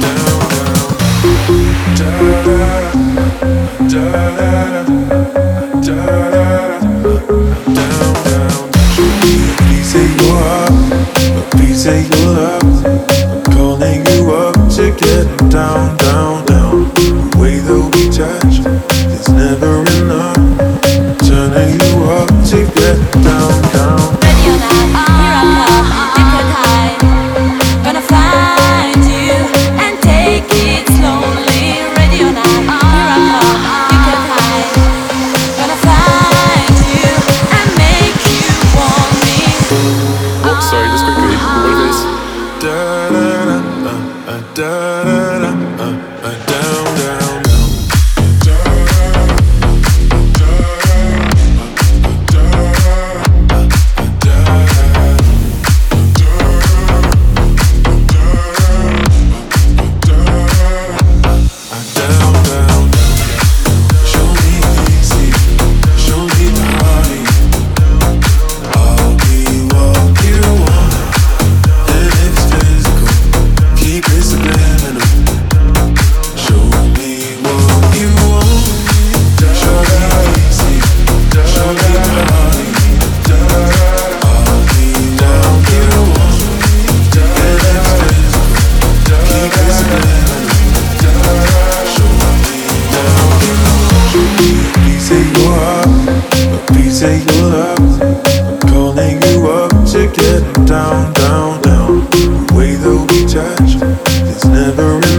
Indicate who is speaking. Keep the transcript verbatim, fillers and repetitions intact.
Speaker 1: Say you love, I'm calling you up to get down, down, down. The way that we touch is never enough. Turning you up to get down, down.
Speaker 2: Ready or not, here I come, take your time. Gonna find you and take it slowly. Ready or not, here I come, take your time. Gonna find you and make you want me.
Speaker 3: Oh, sorry, just quickly. What it is?
Speaker 1: Da da da, uh, uh, da da da, uh, uh, down, down, down. Say you love, I'm calling you up to get down, down, down. The way that we touch is never enough.